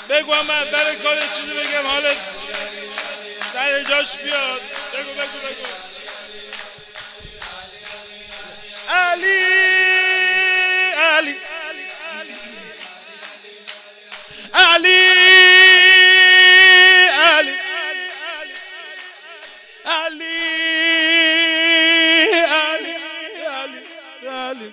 بگو من برای کار چیزی بگم حالت در جاش بیاد. بگو علی علی علی علی علی علی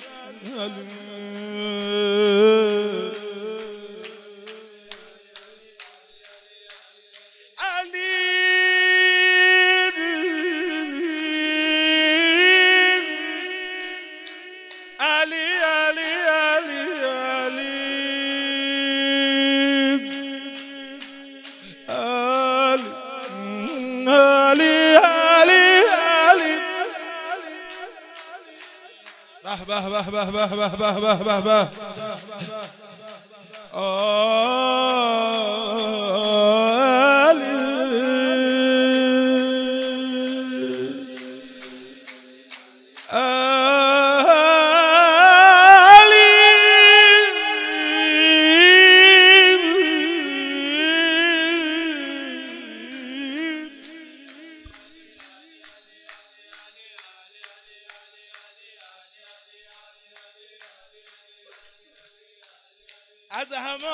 از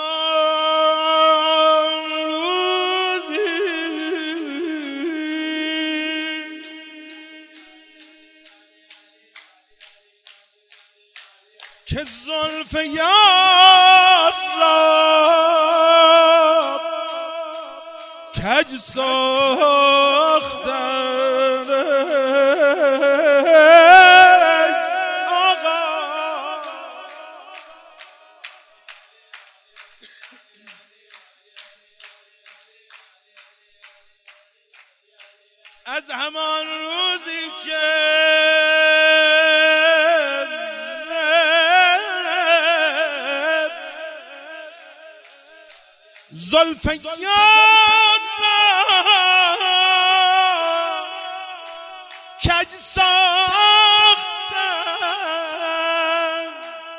همان روزی که زلف یار را کج ساختند از همان روزی که زلف یار را کج ساختند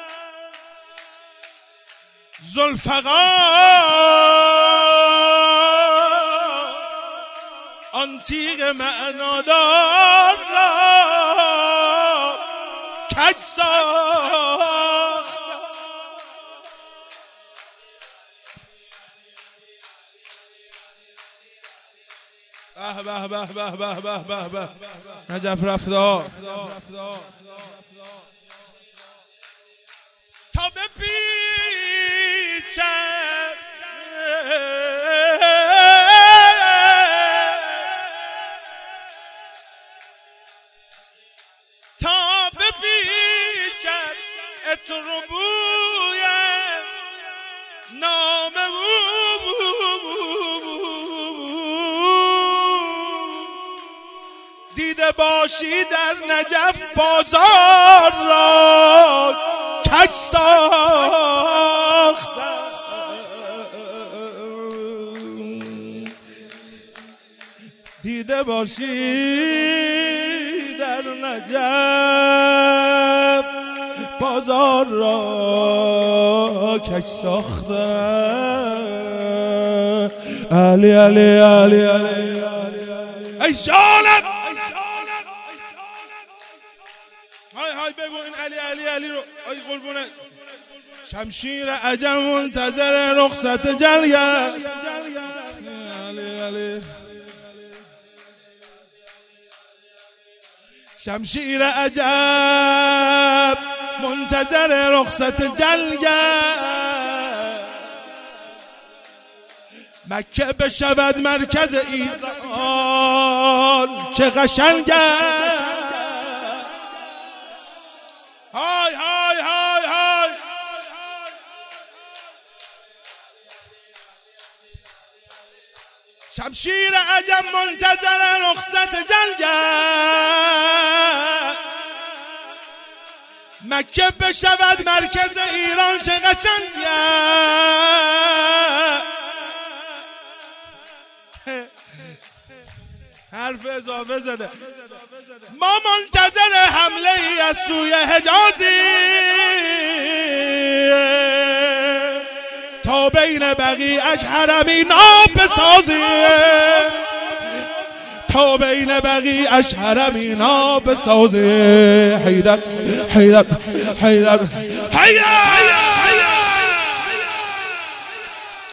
ذوالفقار آن تیغ معنادار را کج ساخت. به به به به به به به نجف رفتار تا بپیچد عطر بویم نام دیده باشی در نجف بازار را کج ساختند دیده باشی در نجف بازار را کج ساختند. علی علی علی علی ای جانم های بگو این علی علی علی رو ای قربونه. شمشیر عجم منتظر رخصت جلگه علی علی شمشیر عجب منتظر رخصت جلگه مکه بشود مرکز ایران چه قشنگ است. های های های های شمشیر عجب منتظر رخصت جلگه مکه بشود مرکز ایران چه قشنگ است. حرف اضافه زده. ما منتظر حمله ای از سوی حجازی تا بین بقیعش حرمینا بسازی، تا بین بقیعش حرمینا بسازی. حیدر حیدر حیدر حیدر